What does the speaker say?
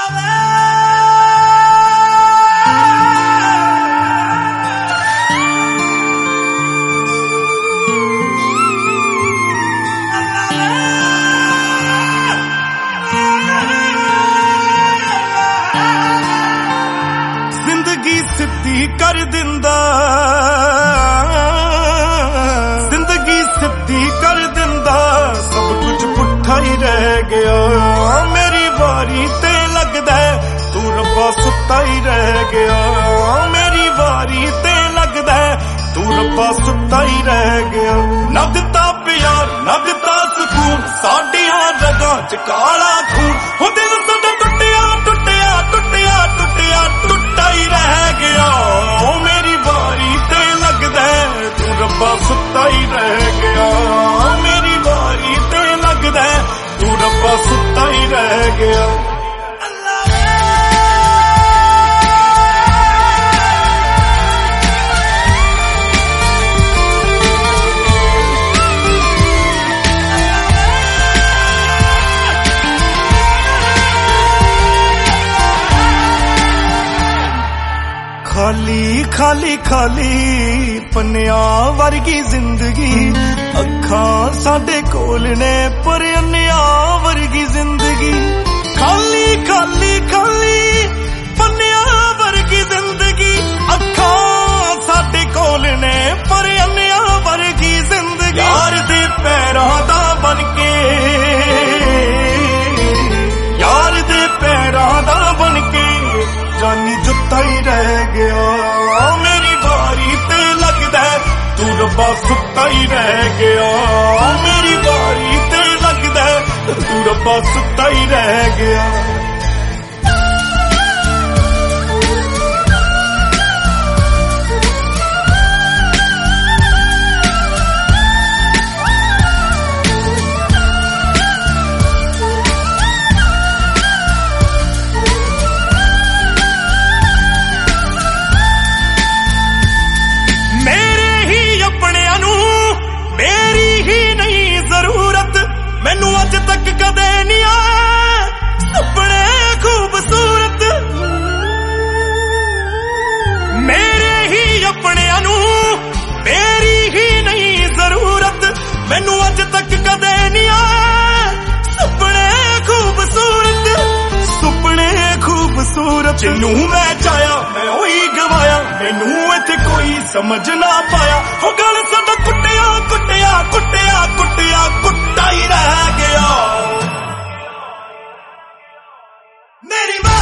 सिद्धी कर दिंदा जिंदगी सिद्धी कर दिंदा सब कुछ पुट्ठा ही रह गया। मेरी वारी ते लगदा तू रब्बा सुत्ता ही रह गया। मेरी वारी ते लगदा तू रब्बा सुत्ता ही रह गया। ना दिता प्यार ना दिता सुकून साडियां रगां च काला खून हो दिल साडा टुटिया टुटिया टुटिया टुटिया टुटा ही रह गया। ओ मेरी वारी ते लगदा तू रब्बा सुत्ता ही रह गया। मेरी वारी ते लगदा तू रब्बा सुत्ता ही रह गया। खाली खाली खाली पन्निया वर्गी जिंदगी अखां साडे कोल ने पर अन्निया वर्गी जिंदगी। खाली खाली खाली पन्निया वर्गी जिंदगी अखां साडे कोल ने पर अन्निया वर्गी जिंदगी। यार दे पैरां दा बनके यार दे पैरां दा बनके जानी जुत्ता ही रह गया। मेरी बारी ते लगदा तू रब्बा सुत्ता ही रह गया। मेरी बारी ते लगदा तू रब्बा सुत्ता ही रह गया। मैनू अज तक कदे नहीं आए सुपने खूबसूरत मेरे ही अपने अनू मेरी ही नहीं जरूरत। मैनू अज तक कदे नहीं आए सुपने खूबसूरत सुपने खूबसूरत। जिन्नू मैं चाया मैं उही गवाया मैनू इत्थे कोई समझ ना पाया। हो गल साडा कुटिया कुटिया कुटिया कुटिया कुट्टा ही रह गया। मेरी